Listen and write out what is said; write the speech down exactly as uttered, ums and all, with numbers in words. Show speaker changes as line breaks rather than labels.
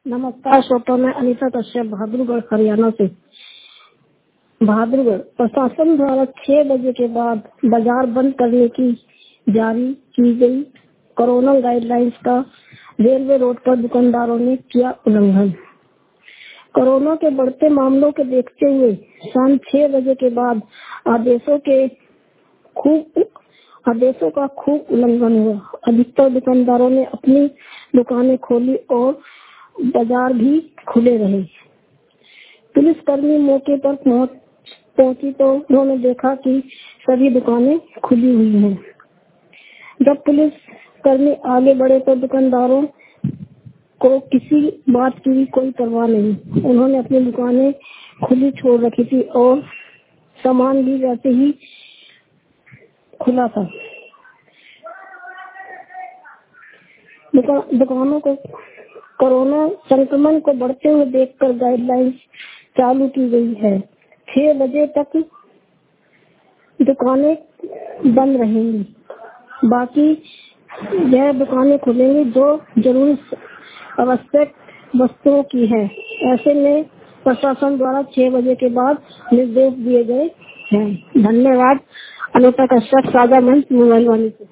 नमस्कार श्रोता, मैं अनीता कश्यप बहादुरगढ़ हरियाणा से। बहादुरगढ़ प्रशासन द्वारा छह बजे के बाद बाजार बंद करने की जारी की गई कोरोना गाइडलाइंस का रेलवे रोड पर दुकानदारों ने किया उल्लंघन। कोरोना के बढ़ते मामलों के देखते हुए शाम छह बजे के बाद आदेशों के खूब आदेशों का खूब उल्लंघन हुआ। अधिकतर दुकानदारों ने अपनी दुकानें खोली और बाजार भी खुले रहे। पुलिसकर्मी मौके पर पहुंच पहुंची तो उन्होंने देखा कि सभी दुकानें खुली हुई हैं। जब पुलिसकर्मी आगे बढ़े तो दुकानदारों को किसी बात की कोई परवाह नहीं। उन्होंने अपनी दुकानें खुली छोड़ रखी थी और सामान भी वैसे ही खुला था। दुका, दुकानों को कोरोना संक्रमण को बढ़ते हुए देखकर गाइडलाइंस चालू की गई है। छह बजे तक दुकानें बंद रहेंगी, बाकी यह दुकानें खुलेंगी जो जरूरी आवश्यक वस्तुओं की है। ऐसे में प्रशासन द्वारा छह बजे के बाद निर्देश दिए गए हैं। धन्यवाद। अनीता कश्यप, साझा मंच, मोबाइल वाणी से।